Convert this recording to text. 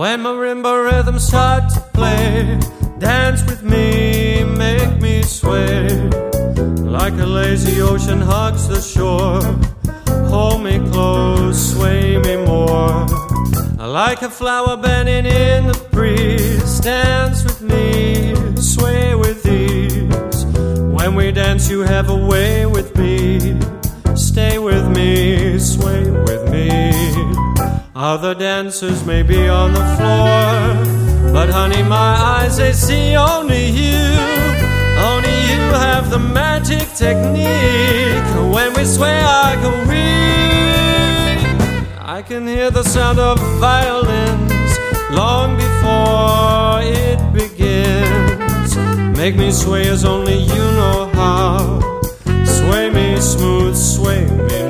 When marimba rhythms start to play, dance with me, make me sway. Like a lazy ocean hugs the shore, hold me close, sway me more. Like a flower bending in the breeze, dance with me, sway with ease. When we dance you have a way with me, stay with me, sway with me. Other dancers may be on the floor, but honey, my eyes, they see only you. Only you have the magic technique. When we sway I go weak. I can hear the sound of violins long before it begins. Make me sway as only you know how. Sway me smooth, sway me